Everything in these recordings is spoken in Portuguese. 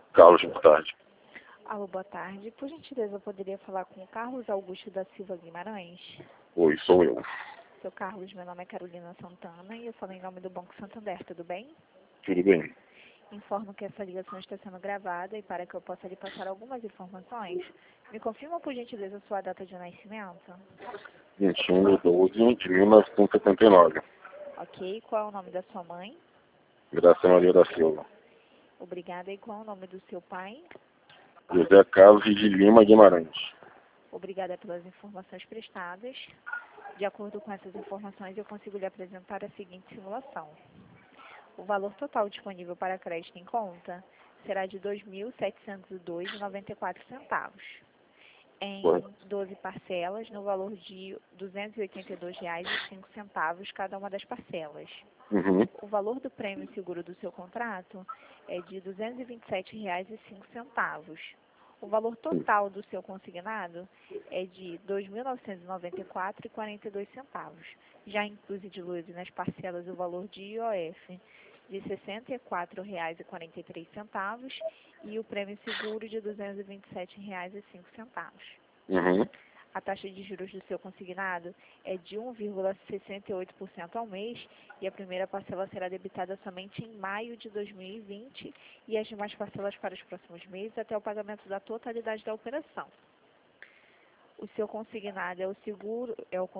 Carlos, boa tarde. Alô, boa tarde. Por gentileza, eu poderia falar com o Carlos Augusto da Silva Guimarães? Oi, sou eu. Seu Carlos, meu nome é Carolina Santana e eu falo em nome do Banco Santander, tudo bem? Tudo bem? Informo que essa ligação está sendo gravada e para que eu possa lhe passar algumas informações, me confirma por gentileza sua data de nascimento? 21/12/1979. Ok, qual é o nome da sua mãe? Graça Maria da Silva. Obrigada. E qual é o nome do seu pai? José Carlos de Lima Guimarães. Obrigada pelas informações prestadas. De acordo com essas informações, eu consigo lhe apresentar a seguinte simulação. O valor total disponível para crédito em conta será de R$ 2.702,94, em 12 parcelas, no valor de R$ 282,05 cada uma das parcelas. Uhum. O valor do prêmio seguro do seu contrato é de R$ 227,05. O valor total do seu consignado é de R$ 2.994,42. Já inclusive nas parcelas o valor de IOF de R$ 64,43 e o prêmio seguro de R$ 227,05. Uhum. A taxa de juros do seu consignado é de 1,68% ao mês e a primeira parcela será debitada somente em maio de 2020 e as demais parcelas para os próximos meses até o pagamento da totalidade da operação. O seu consignado é o seguro,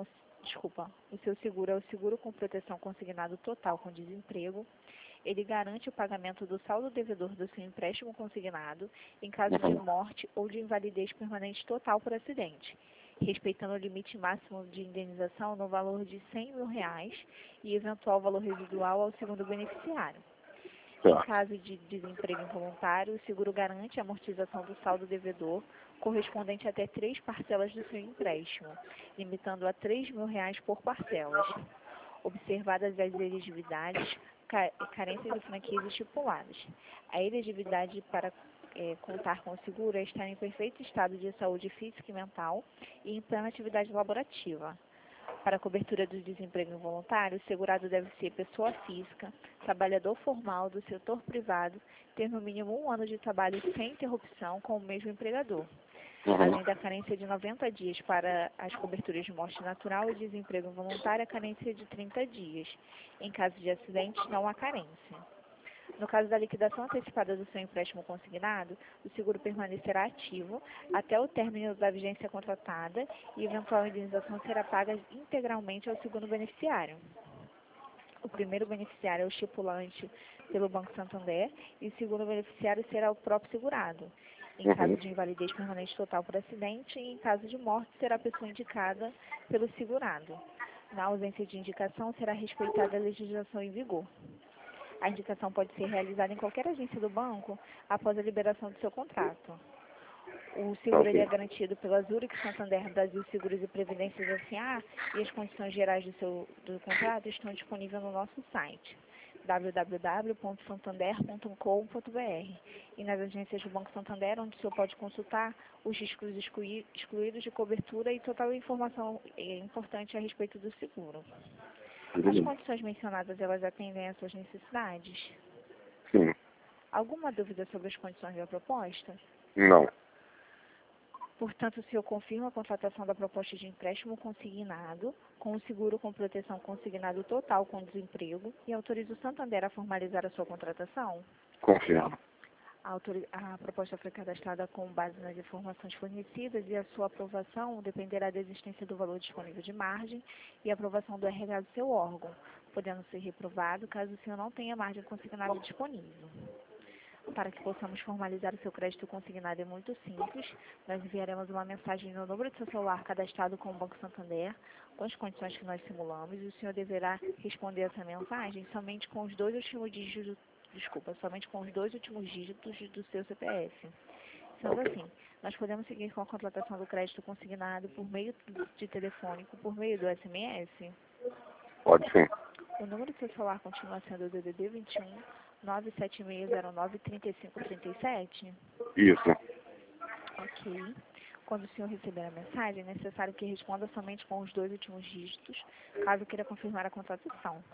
o seu seguro é o seguro com proteção consignado total com desemprego. Ele garante o pagamento do saldo devedor do seu empréstimo consignado em caso de morte ou de invalidez permanente total por acidente, respeitando o limite máximo de indenização no valor de R$ 100 mil e eventual valor residual ao segundo beneficiário. Em caso de desemprego involuntário, o seguro garante a amortização do saldo devedor correspondente até 3 parcelas do seu empréstimo, limitando a R$ 3 mil por parcelas, observadas as elegibilidades, carências e franquias estipuladas. A elegibilidade para contar com o seguro é estar em perfeito estado de saúde física e mental e em plena atividade laborativa. Para a cobertura do desemprego involuntário, o segurado deve ser pessoa física, trabalhador formal do setor privado, ter no mínimo 1 ano de trabalho sem interrupção com o mesmo empregador. Além da carência de 90 dias para as coberturas de morte natural e desemprego involuntário, a carência de 30 dias. Em caso de acidente, não há carência. No caso da liquidação antecipada do seu empréstimo consignado, o seguro permanecerá ativo até o término da vigência contratada e eventual indenização será paga integralmente ao segundo beneficiário. O primeiro beneficiário é o estipulante pelo Banco Santander e o segundo beneficiário será o próprio segurado. Em caso de invalidez permanente total por acidente e em caso de morte será a pessoa indicada pelo segurado. Na ausência de indicação será respeitada a legislação em vigor. A indicação pode ser realizada em qualquer agência do banco após a liberação do seu contrato. O seguro é garantido pela Zurich Santander Brasil Seguros e Previdências S.A. e as condições gerais do contrato estão disponíveis no nosso site www.santander.com.br e nas agências do Banco Santander, onde o senhor pode consultar os riscos excluídos de cobertura e total informação importante a respeito do seguro. As condições mencionadas, elas atendem às suas necessidades? Sim. Alguma dúvida sobre as condições da proposta? Não. Portanto, o senhor confirma a contratação da proposta de empréstimo consignado, com o seguro com proteção consignado total com desemprego e autoriza o Santander a formalizar a sua contratação? Confirmo. A proposta foi cadastrada com base nas informações fornecidas e a sua aprovação dependerá da existência do valor disponível de margem e aprovação do RH do seu órgão, podendo ser reprovado caso o senhor não tenha margem consignada disponível. Para que possamos formalizar o seu crédito consignado é muito simples. Nós enviaremos uma mensagem no número de seu celular cadastrado com o Banco Santander, com as condições que nós simulamos, e o senhor deverá responder essa mensagem somente com os dois últimos dígitos do seu CPF. Sendo assim, nós podemos seguir com a contratação do crédito consignado por meio de telefônico, por meio do SMS? Pode sim. O número do seu celular continua sendo o DDD 21 976093537? Isso. Ok. Quando o senhor receber a mensagem, é necessário que responda somente com os dois últimos dígitos, caso queira confirmar a contratação.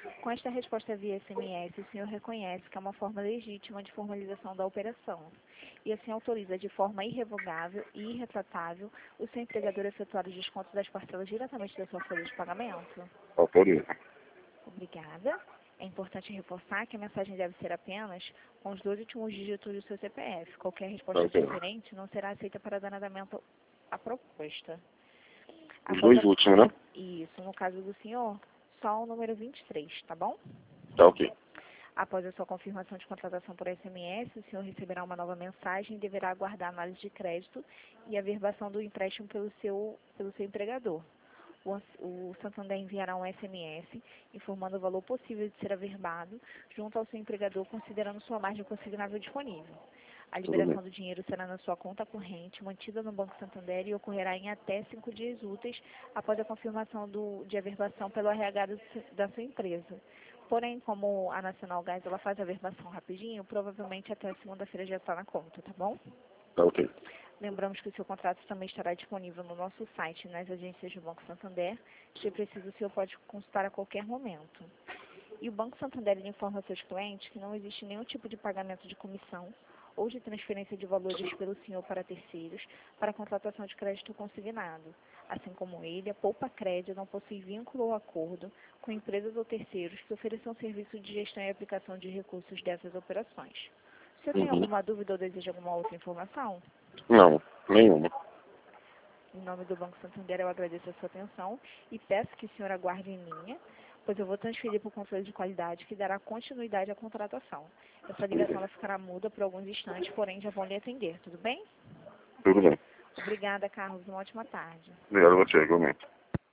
Com esta resposta via SMS, o senhor reconhece que é uma forma legítima de formalização da operação e assim autoriza de forma irrevogável e irretratável o seu empregador a efetuar o desconto das parcelas diretamente da sua folha de pagamento? Autorizo. Obrigada. É importante reforçar que a mensagem deve ser apenas com os 2 últimos dígitos do seu CPF. Qualquer resposta Ok. diferente não será aceita para dar andamento à proposta. Os Após dois últimos, né? Isso, no caso do senhor, só o número 23, tá bom? Tá ok. Após a sua confirmação de contratação por SMS, o senhor receberá uma nova mensagem e deverá aguardar a análise de crédito e a averbação do empréstimo pelo seu empregador. O Santander enviará um SMS informando o valor possível de ser averbado junto ao seu empregador, considerando sua margem consignável disponível. A Tudo liberação bem. do dinheiro será na sua conta corrente, mantida no Banco Santander e ocorrerá em até 5 dias úteis após a confirmação de averbação pelo RH da sua empresa. Porém, como a Nacional Gás ela faz a averbação rapidinho, provavelmente até segunda-feira já está na conta, tá bom? Tá ok. Lembramos que o seu contrato também estará disponível no nosso site e nas agências do Banco Santander. Se preciso, o senhor pode consultar a qualquer momento. E o Banco Santander ele informa aos seus clientes que não existe nenhum tipo de pagamento de comissão ou de transferência de valores pelo senhor para terceiros para a contratação de crédito consignado. Assim como ele, a Poupa Crédito não possui vínculo ou acordo com empresas ou terceiros que ofereçam serviço de gestão e aplicação de recursos dessas operações. O senhor tem Uhum. alguma dúvida ou deseja alguma outra informação? Não, nenhuma. Em nome do Banco Santander, eu agradeço a sua atenção e peço que o senhor aguarde em linha, pois eu vou transferir para o controle de qualidade que dará continuidade à contratação. Essa ligação ela ficará muda por alguns instantes, porém já vão lhe atender, tudo bem? Tudo bem. Obrigada, Carlos. Uma ótima tarde. Obrigado a você, igualmente.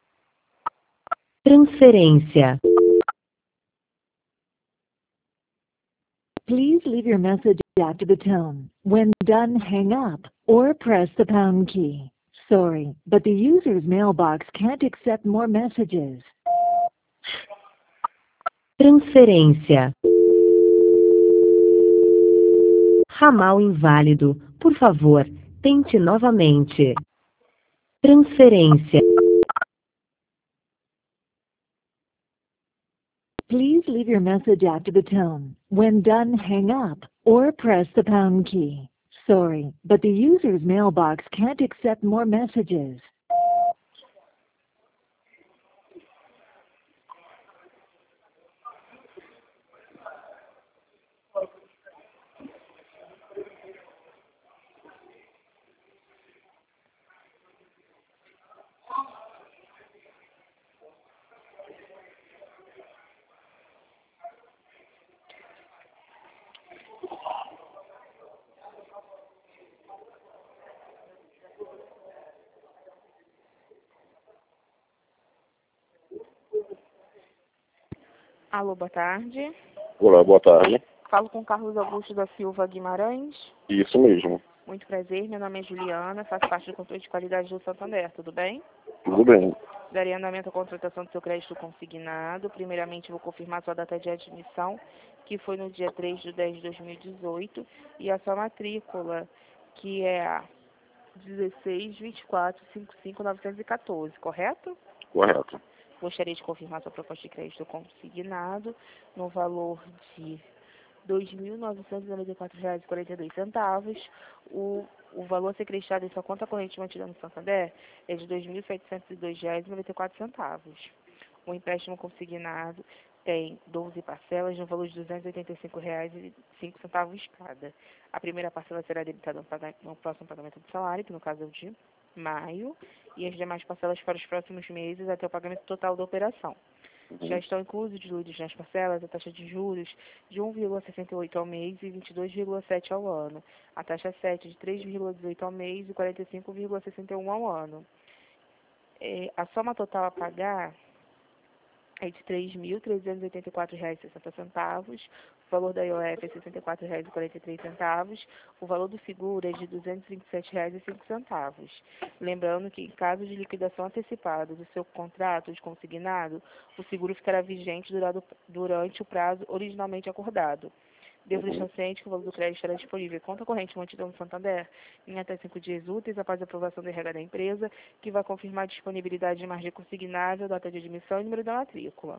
Transferência. Please leave your message after the tone. When done, hang up or press the pound key. Sorry, but the user's mailbox can't accept more messages. Transferência. Ramal inválido. Por favor, tente novamente. Transferência. Please leave your message after the tone. When done, hang up or press the pound key. Sorry, but the user's mailbox can't accept more messages. Alô, boa tarde. Olá, boa tarde. Falo com Carlos Augusto da Silva Guimarães. Isso mesmo. Muito prazer, meu nome é Juliana, faço parte do controle de qualidade do Santander, tudo bem? Tudo bem. Darei andamento à contratação do seu crédito consignado. Primeiramente, vou confirmar sua data de admissão, que foi no dia 3/10/2018, e a sua matrícula, que é a 16.24.55.914, correto? Correto. Gostaria de confirmar sua proposta de crédito consignado no valor de R$ 2.994,42. O valor a ser creditado em sua conta corrente mantida no Santander é de R$ 2.702,94. O empréstimo consignado tem 12 parcelas no valor de R$ 285,05 cada. A primeira parcela será debitada no próximo pagamento do salário, que no caso é o de maio, e as demais parcelas para os próximos meses até o pagamento total da operação. Já estão inclusos nas parcelas a taxa de juros de 1,68 ao mês e 22,7 ao ano, a taxa 7 de 3,18 ao mês e 45,61 ao ano. A soma total a pagar é de R$ 3.384,60, o valor da IOF é R$ 64,43, o valor do seguro é de R$ 227,05. Lembrando que, em caso de liquidação antecipada do seu contrato de consignado, o seguro ficará vigente durante o prazo originalmente acordado. Devo deixar ciente que o valor do crédito estará disponível em conta corrente mantida no Santander em até 5 dias úteis após a aprovação do RH da empresa, que vai confirmar a disponibilidade de margem consignável, data de admissão e número da matrícula.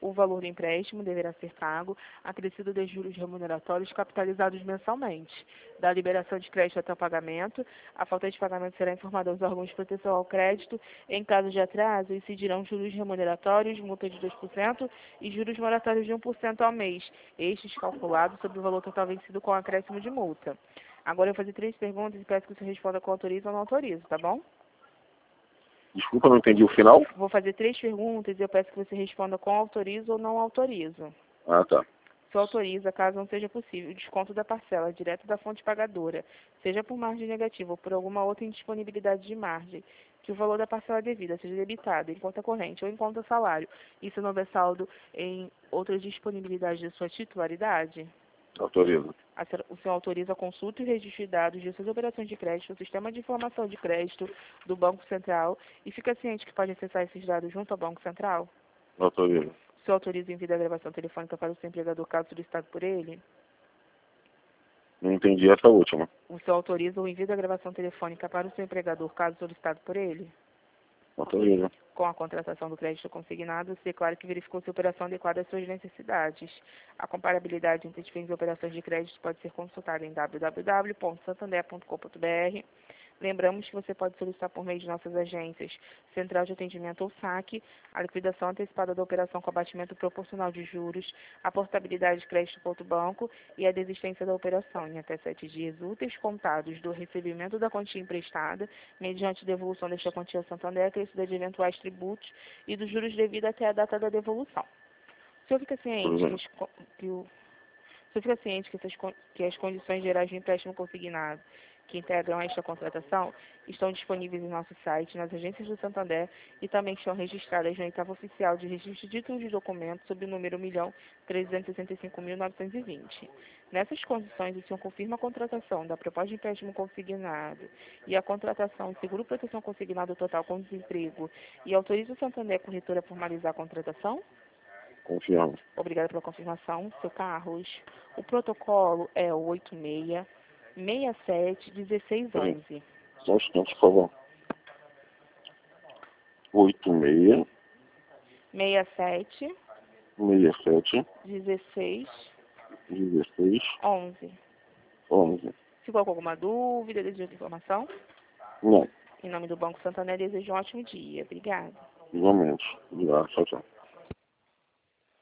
O valor do empréstimo deverá ser pago acrescido de juros remuneratórios capitalizados mensalmente. Da liberação de crédito até o pagamento, a falta de pagamento será informada aos órgãos de proteção ao crédito. Em caso de atraso, incidirão juros remuneratórios, multa de 2% e juros moratórios de 1% ao mês, estes calculados sobre o valor total vencido com acréscimo de multa. Agora eu vou fazer 3 perguntas e peço que você responda com autoriza ou não autoriza, tá bom? Desculpa, não entendi o final. Vou fazer 3 perguntas e eu peço que você responda com autoriza ou não autoriza. Ah, tá. Se autoriza, caso não seja possível, o desconto da parcela direto da fonte pagadora, seja por margem negativa ou por alguma outra indisponibilidade de margem, que o valor da parcela devida seja debitado em conta corrente ou em conta salário, e se não houver saldo em outra disponibilidade de sua titularidade, Autoriza. o senhor autoriza a consulta e registro de dados de suas operações de crédito no sistema de informação de crédito do Banco Central e fica ciente que pode acessar esses dados junto ao Banco Central? Autoriza. O senhor autoriza o envio da gravação telefônica para o seu empregador caso solicitado por ele? Não entendi essa última. O senhor autoriza o envio da gravação telefônica para o seu empregador caso solicitado por ele? Autoriza. Com a contratação do crédito consignado, se declara que verificou se a operação adequada às suas necessidades. A comparabilidade entre diferentes operações de crédito pode ser consultada em www.santander.com.br. Lembramos que você pode solicitar por meio de nossas agências, Central de Atendimento ou SAC, a liquidação antecipada da operação com abatimento proporcional de juros, a portabilidade de crédito para outro banco e a desistência da operação em até 7 dias úteis contados do recebimento da quantia emprestada, mediante devolução desta quantia ao Santander, acrescida de eventuais tributos e dos juros devidos até a data da devolução. O senhor fica ciente que as condições gerais do empréstimo consignado que integram esta contratação estão disponíveis em nosso site, nas agências do Santander e também estão registradas na oitava oficial de registro de títulos de documentos sob o número 1.365.920. Nessas condições, o senhor confirma a contratação da proposta de empréstimo consignado e a contratação de seguro-proteção consignado total com desemprego e autoriza o Santander Corretora a formalizar a contratação? Confiamos. Obrigada pela confirmação, seu Carlos. O protocolo é o 86-67-1611. Só um instante, por favor. 86 67 67 16 16 11. 11. Ficou com alguma dúvida, desejo de informação? Não, Em nome do Banco Santander, desejo um ótimo dia. Obrigada. igualmente. Obrigado, tchau, tchau.